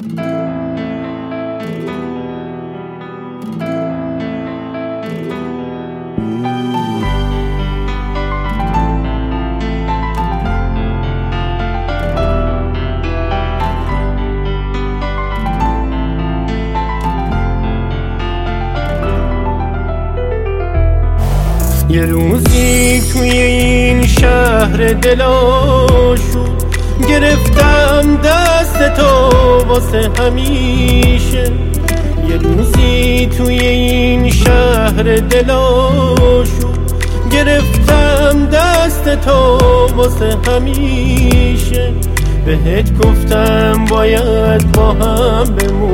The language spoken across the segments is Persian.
یه روزی توی این شهر دلاشود گرفتم دست تو واسه همیشه. یه روزی توی این شهر دلاشود گرفتم دست تو واسه همیشه. بهت گفتم باید با هم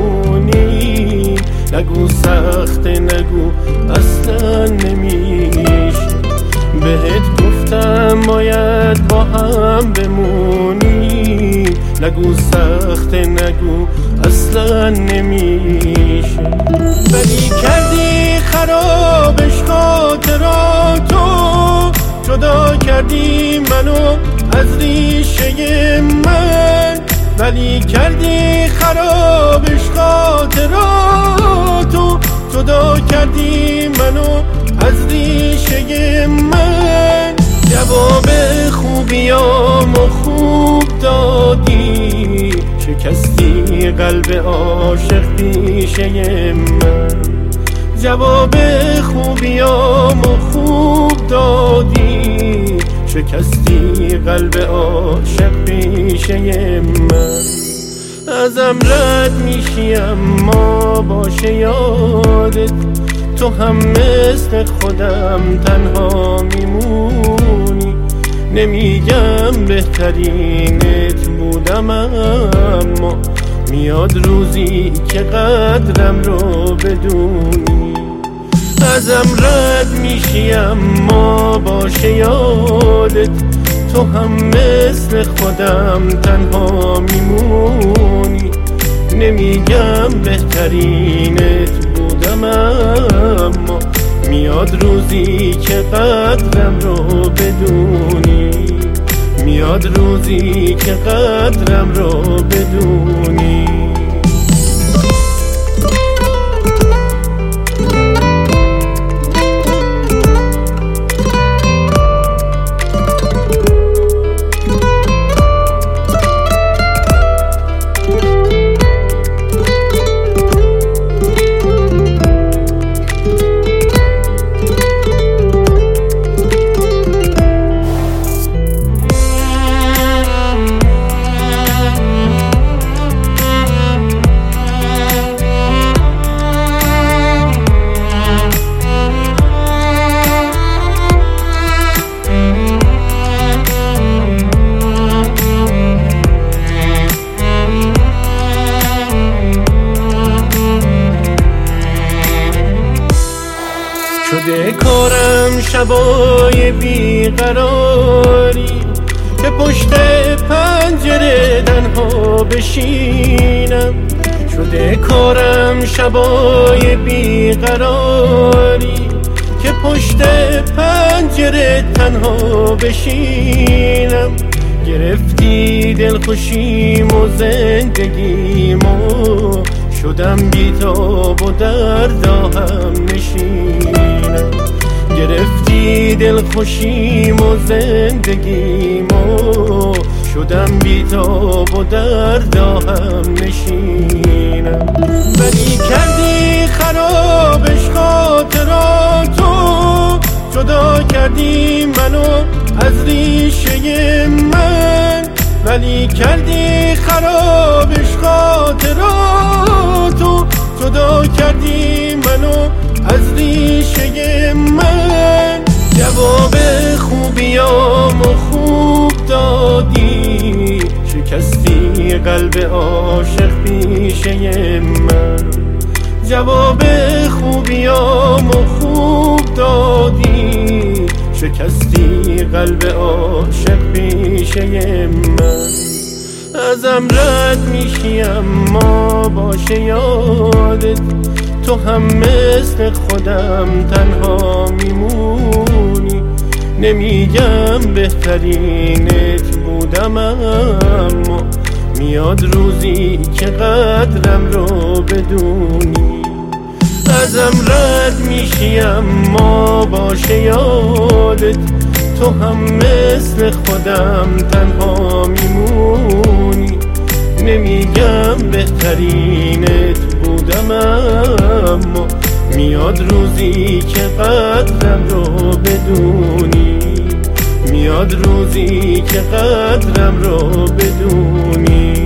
بمونی، نگو سخته نگو اصلا نمیشه. بهت گفتم باید با هم بمونی، نگو سخته نگو اصلا نمیشه. ولی کردی خرابش خاطراتو، جدا کردی منو از ریشه من. ولی کردی خرابش خاطراتو، جدا کردی منو از ریشه من. جواب خوبیامو خوب دادی، شکستی قلب عاشق پیشه من. جواب خوبیامو خوب دادی، شکستی قلب عاشق پیشه من. ازم رد میشی اما باشه یادت، تو هم مثل خودم تنها میمونی. نمیگم بهترینت بودم، اما میاد روزی که قدرم رو بدونی. ازم رد میشی اما باشه یادت، تو هم مثل خودم تنها میمونی. نمیگم بهترینت بودم، اما میاد روزی که قدرم رو بدونی. میاد روزی که قدرم رو بدونی. شده کارم شبای بیقراری، که پشت پنجره تنها بشینم. شده کارم شبای بیقراری، که پشت پنجره تنها بشینم. گرفتی دلخوشیم و زندگیمو، شدم بیتاب و در راهم نشینم. گرفتی دلخوشیم و زندگیمو، شدم بیتاب و در راهم نشینم. ولی کردی خرابش خاطراتو، جدا کردی منو از ریشه من. ولی کردی خرابش خاطراتو، جدا کردی منو از ریشه من. جواب خوبیامو خوب دادی، شکستی قلب عاشق پیشه من. جواب خوبیامو خوب دادی، شکستی قلب عاشق پیشه من. ازم رد میشی اما باشه یادت، تو هم مثل خودم تنها میمونی. نمیگم بهترینت بودم، اما میاد روزی که قدرم رو بدونی. ازم رد میشی اما باشه یادت، تو هم مثل خودم تنها میمونی. نمیگم بهترینت بودم اما میاد روزی که قدرم رو بدونی. میاد روزی که قدرم رو بدونی.